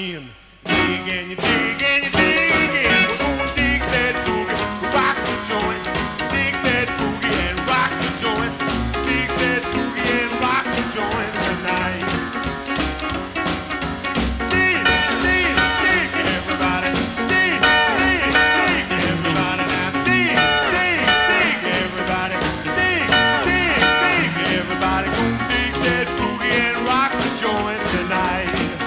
in. Dig and you dig and you dig and we're gonna dig that boogie, rock the joint. Dig that boogie and rock the joint. Dig that boogie and rock the joint tonight. Dig, dig, dig, everybody. Dig, dig, dig, everybody. Now dig, dig, dig, everybody. Dig, dig, dig, everybody. Gonna dig that boogie and rock the joint tonight.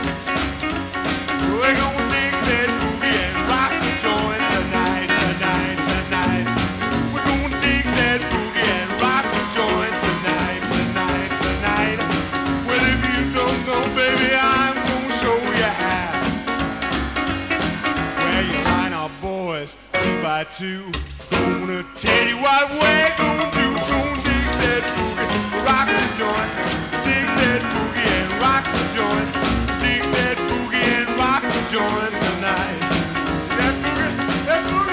We're gonna dig that boogie and rock the joint tonight, tonight, tonight. We're gonna dig that boogie and rock the joint tonight, tonight, tonight. Well, if you don't know, baby, I'm gonna show you how. Well, you line our boys 2 by 2. Gonna tell you what we're gonna do. Gonna dig that boogie, rock the joint. Dig that boogie and rock the joint. Dig that boogie and rock the joint tonight. That boogie, that boogie.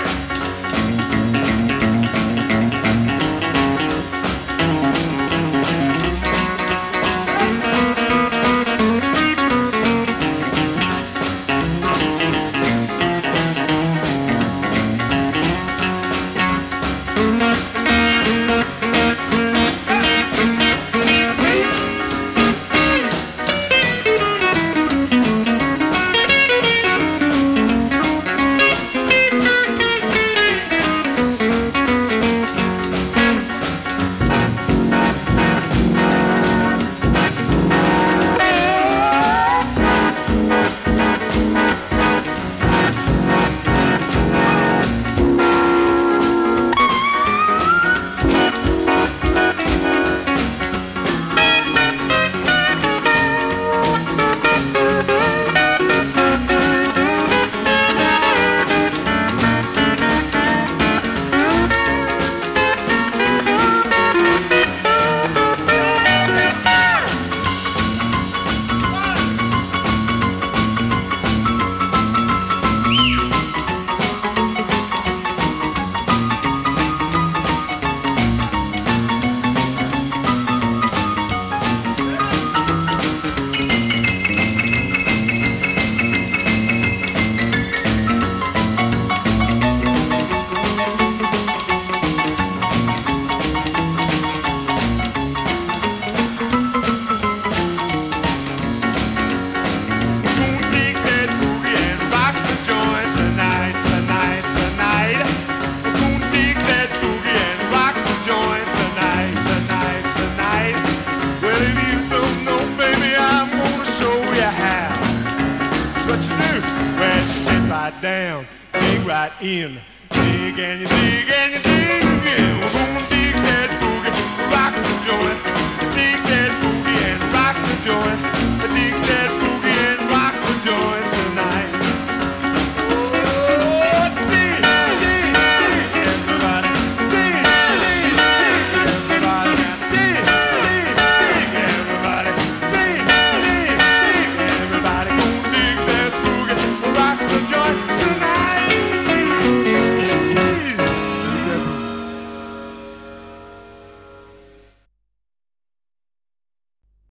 Down, dig right in, dig and you dig and you